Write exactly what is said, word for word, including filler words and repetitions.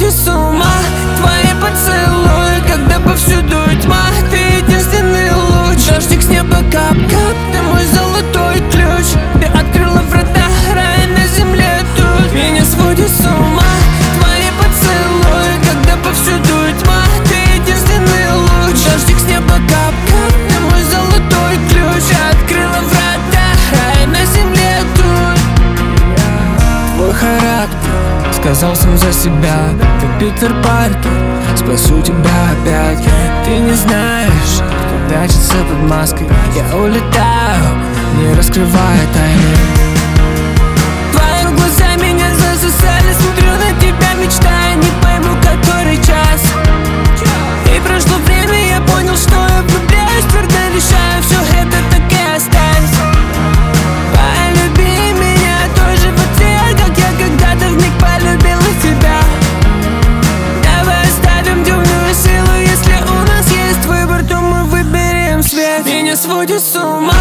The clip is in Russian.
сводит с ума твои поцелуи, когда повсюду тьма. Ты единственный луч, дождик с неба кап-кап. Ты мой золотой ключ, ты открыла врата, рай на земле тут. Меня сводит с ума твои поцелуи, когда повсюду тьма. Ты единственный луч, дождик с неба кап-кап. Ты мой золотой ключ, открыла врата, рай на земле тут. Твой характер сказал сам за себя. Ты Питер Паркер, спасу тебя опять. Ты не знаешь, кто прячется под маской. Я улетаю, не раскрывая тайны. Твои глаза меня засосали, смотрю на тебя, мечтая, не пойму, который час. И прошло время, я понял, что я влюбляюсь. Твердо решаю, все это так и оставить. Полюби меня тоже в ответ, как я когда-то вмиг полюбила тебя. Давай оставим дневную силу, если у нас есть выбор, то мы выберем свет. Меня сводит с ума